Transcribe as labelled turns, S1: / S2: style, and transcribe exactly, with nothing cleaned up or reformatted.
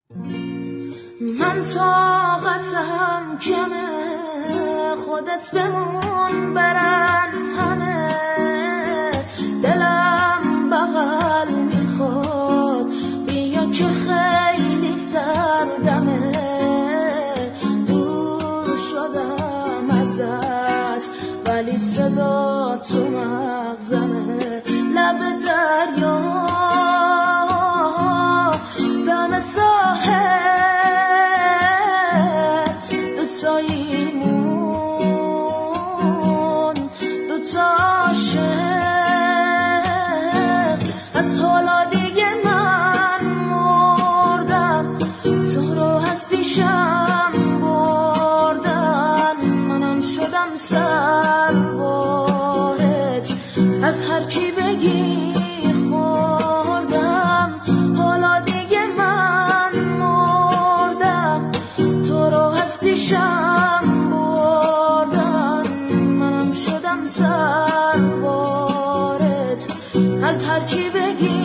S1: من طاقتم کمه، خودت بمون برن همه، دلم بغل میخواد بیا که خیلی سردمه، دور شدم ازت ولی صدا تو مغزمه، لب دریا دم ساحل دوتاییمون دوتا عاشق، از حالا دیگه من مردم، تو رو از پیشم بردن، منم شدم سربارت، از هر چی بگی خوردم، حالا دیگه من مردم، تو رو از پیشم بردن، منم شدم سربارت، از هر چی بگی